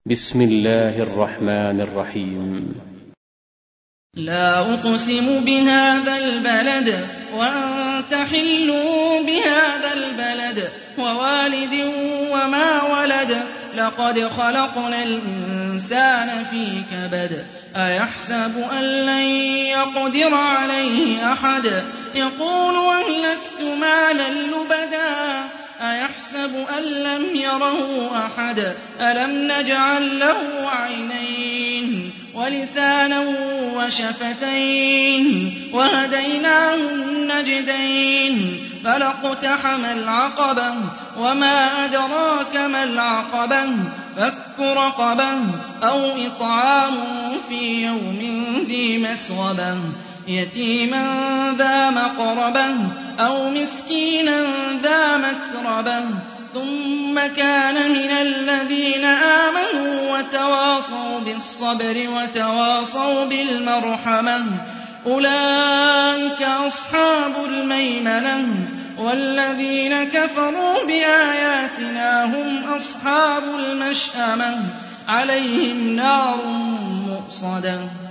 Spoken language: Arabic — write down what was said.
بسم الله الرحمن الرحيم. لا أقسم بهذا البلد وأنت حل بهذا البلد ووالد وما ولد لقد خلقنا الإنسان في كبد أيحسب أن لن يقدر عليه أحد يقول أهلكت مالا لبدا أيحسب أن لم يره أحد ألم نجعل له عينين ولسانا وشفتين وهديناه النجدين فلاقتحم العقبة وما أدراك ما العقبة فك رقبة أو إطعام في يوم ذي مسغبة يتيما ذا مقربة أو مسكينا ذا متربة ثم كان من الذين آمنوا وتواصوا بالصبر وتواصوا بالمرحمة أولئك أصحاب الميمنة والذين كفروا بآياتنا هم أصحاب المشأمة عليهم نار مؤصدة